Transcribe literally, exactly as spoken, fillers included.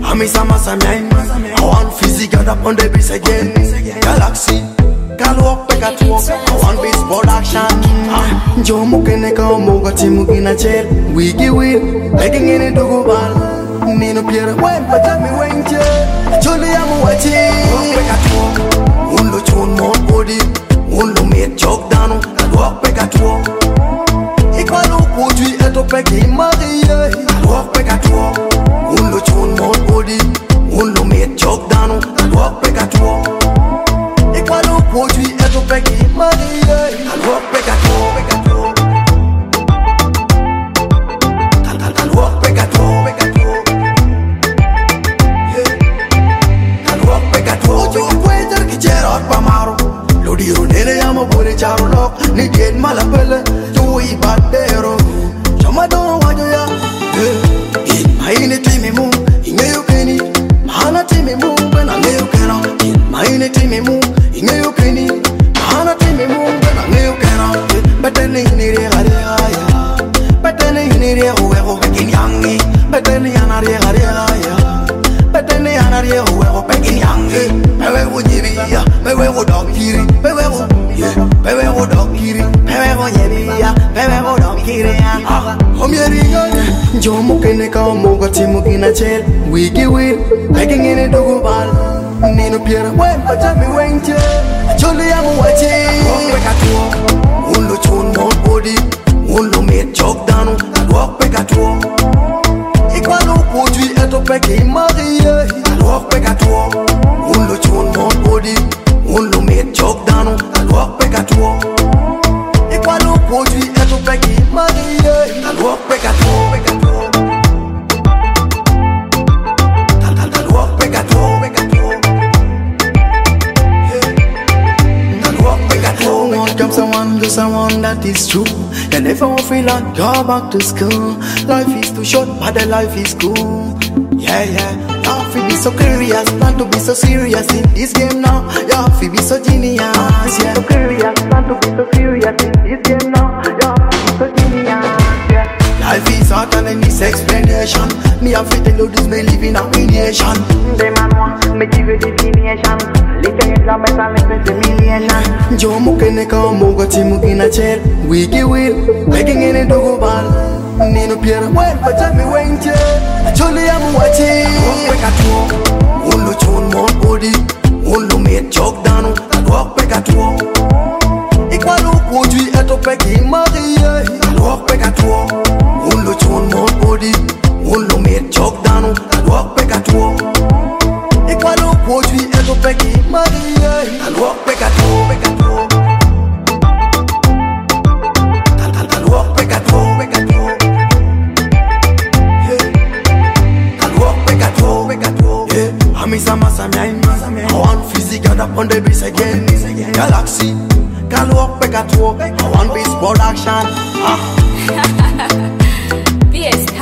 I'm in some Samyan. I want physical up on the beats again. Galaxy, can walk back at walk. I want baseball action. Joe Mukeneka, Mogati Mugina chair. We give it, begging in it to go ball. Nino Pierre, when but tell me when Julie, I'm watching. Walk back at walk. Undo chun more body. Undo me choke down. And walk back at walk. Equal produit est au paquet marié. Walk back at walk. Undo chun more body. Undo me choke down. And walk back at walk. Equal produit est au paquet marié. And walk back at walk. And walk back at walk. And walk back at walk. You wait till you get out Pamaro. Lodi Runele Yama Bore Charlock. Nigel Malapele. Joey Badero. Jamado Wajoya. In my inity me move. In you penny. Mahana Timmy move. And I know you cannot. In my inity me move. In you penny. Mahana Timmy move. And I know you cannot. But then in the area. But then in the area. Whoever picking young. But then in the area. But then in the area. Whoever picking young. Pewe wo nyebia. Pewe wo dokiri. Pewe wo. Pewe wo dokiri. Pewe wo nyebia. Pewe wo dokiri. Omieringa. Joe Mukeneka Mogati Mugina chair. Wiki will. Begging in it to go ball. Nino Pierre. When but tell me when Julie, I'm watching. Walk back at walk. Undo chun more body. Undo me choke down. And walk back at walk. Equal produit est au paquet marié. And walk back at walk. Undo chun more body. Undo me choke down. And walk back at walk. Equal produit est au paquet marié. And walk back at walk. And walk back at walk. And walk back at walk. Won't come someone, do someone that is true. And if I feel like go back to school. Life is too short, but the life is cool. Yeah, yeah. Life will be so curious, not to be so serious in this game now. Life will be so genius. Yeah, so curious, not to be so serious in this game now. Life will be so genius. Yeah. Life is hard and it needs explanation. Me have to tell you this, me live in a creation. They man want me give you definition. Living in love better than the million. Joe Mukeneka Mogati Mugina chair. Wiki will, begging in it to go ball. Nino Pierre, when but tell me when Julie, I'm watching. Walk back at walk. Undo chun more body. Undo me choke down. And walk back at walk. Equal produit est au paquet marié. And walk back at walk. Undo chun more body. Undo me choke down. And walk back at walk. Equal produit est au paquet marié. And walk back at walk. And walk back at walk. I'm in some Samyan. I want physical up on the beats again. Galaxy, can walk back at walk. I want baseball action. Ah. P S